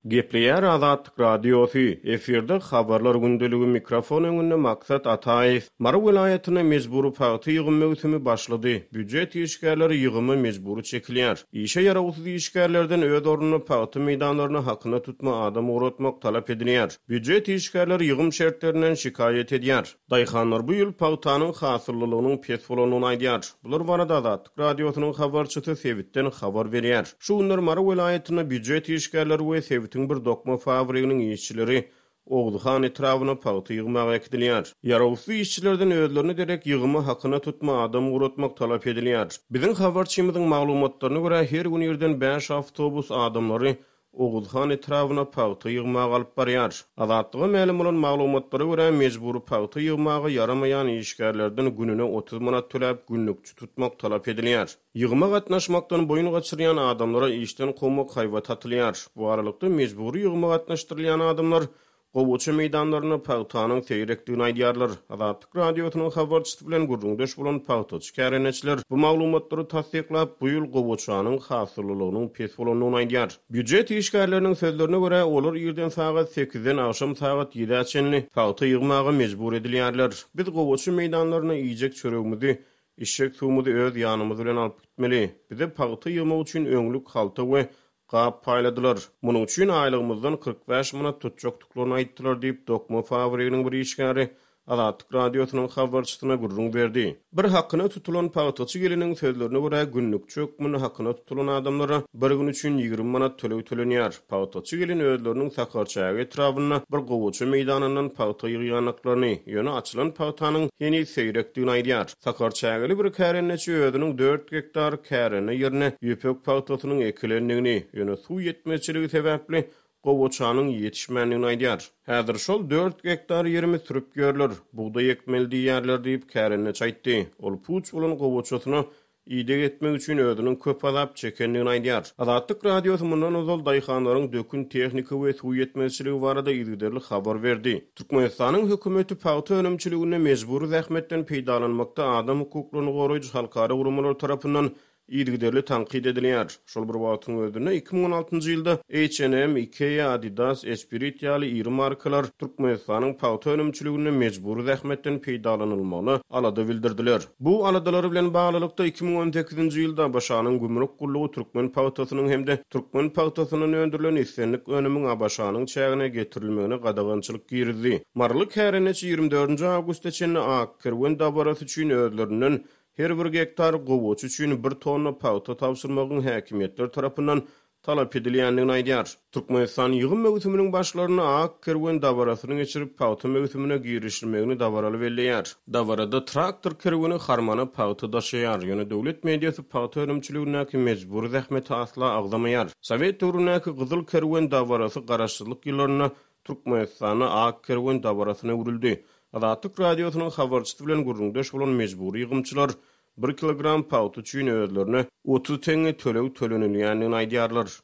Gepleyer Azatlyk Radiosu, efirde habarlar gündeligi mikrofon öňünde maksat Ataýew. Mara welaýatyna mejburi paýty ýygymy mewsimi başlady. Büdjet işgärleri ýygymy mejburi çekilýär. Işe ýaragysyz işgärlerden öz ornuny paýty meýdanlaryny hakyna tutma adam uğratmak talap edilýär. Büdjet işgärleri ýygym şertlerinden şikayet edýär. Daýhanlar bu ýyl paýtanyň hasyrlylygynyň pes bolanyny aýdýar. Bular barada Azatlyk Radiosynyň habarçysy Sebitden habar berýär. Şu günler Mara welaýatyna büdjet işgärleri we bir dokma fabriginin işçileri Oğuzhan etrawyna paýty ýygmaga ekdilýär. Ýaragysyz işçilerden özlerini derek ýygymy hakyna tutma adam uğratmak talap edilýär. Biziň habarçymyzyň maglumatlaryna görä her gün ýerden 5 awtobus adamlary Oğuzhan etrawyna paýty ýygmaga alyp barýar. Azatlyga ma'lum bolan maglumatlara görä mejburi paýty ýygmaga yaramaýan işgärlerden gününe 30 manat töläp günlükçi tutmak talap edilýär. Ýygma gatnaşmakdan boyun gaçyrýan adamlara işden gomak haýwat atylýar. Bu aralykda mejburi ýygma gatnaşdyrylýan adamlar Gowaça meýdanlaryna paýtanyň seýrekdigini aýdýarlar. Azatlyk Radiosynyň habarçysy bilen gurrundaş bolan paýtaçy kärenetçiler bu maglumatlary tasdiklap, bu ýyl Gowaçanyň hasyrlylygynyň pes bolanyny aýdýar. Büdjet işgärleriniň sözlerine görä, olar ýerden sagat 8-den akşam sagat 7-çenli paýty ýygmaga mejbur edilýärler. Biz Gowaça meýdanlaryna iýjek çöregimizi, işşek suwumuzy öz ýanymyz bilen alyp gitmeli. Bize paýty ýygmak üçin öňlük halta we gap paýladylar. Munyň üçin aýlygymyzdan 45 manat tutjakdyklaryny aýtdylar diýip dokma fabriginiň bir işgäri Azatlyk Radiosynyň habarçysyna gurrun berdi. Bir hakyna tutulan paýtaçy geliniň sözlerine görä günlük çökmüni hakyna tutulan adamlara bir gün üçin 20 manat tölenýär. Paýtaçy gelin özleriniň sakarçagy etrawyna bir Gowaça meýdanyndan paýta ýygýanaklaryny, ýöne açylan paýtanyň ýeni seýrekdigini aýdýar. Sakarçagy bir kärenetçi özüniň 4 hektar käreni ýerine ýöpek paýtasynyň ekilendigini, ýöne suw ýetmezçiligi sebäpli Gowaçanyň ýetişmänligini aýdýar. Häzir şol 4 hektar ýerimi sürüp görler. Buğday ekmeldi ýerler diýip kärenetçi aýtdy. Ol puç bolan Gowaçasyna ýydyk etmek üçin özüniň köp azap çekenligini aýdýar. Azatlyk Radiosu mundan ozal daýhanlaryň dökün tehnika we suw ýetmezçiligi barada ýygyderli habar berdi. Türkmenistanyň hökümeti paýta önümçiligine mejburi zähmetden peýdalanmakda adam hukuklaryny goraýjy halkara gurumlar tarapyndan ýygyderli tanqid edilýär. Şol bir wagtyň özünde 2016-njy ýylda H&M, IKEA, Adidas, Esprit ýaly iri markalar Türkmenistanyň paýta önümçiligine mejburi zähmetden peýdalanylmagyny alada bildirdiler. Bu aladalar bilen baglylykda 2018-nji ýylda başanyň gümrük gullugy Türkmen paýtasynyň hemde Türkmen paýtasynyň öndürilen islenlik önümiň abaşanyň çägine getirilmegine gadagançylyk girdi. Marly kärenetçi 24-nji awgustda çenli Akkerwen dabarasy üçin özlerinden her bir hektar Gowaça üçin 1 tonna paýta tapşyrmagyň häkimetler tarapyndan talap edilýändigini aýdýar. Türkmenistan ýygym mewsimining başlaryny Akkerwen dabarasyny geçirip paýta mewsimine girişilmegini dabaraly belleýär. Dabarada traktor kerwini harmana paýta daşaýar. Ýöne döwlet mediýasy paýta önümçiligine mejbur zähmeti asla agdamaýar. Sowet döwründäki gyzyl kerwen dabarasy garaşdyrlyk ýyllaryna Türkmenistany Akkerwen dabarasyna urildi. Azatlyk Radiosynyň habarçysy bilen gurrundaş bolan mejburi ýygymçylar 1 kilogram paýta üçin özlerine 30 teňe tölenilýändigini aýdýarlar.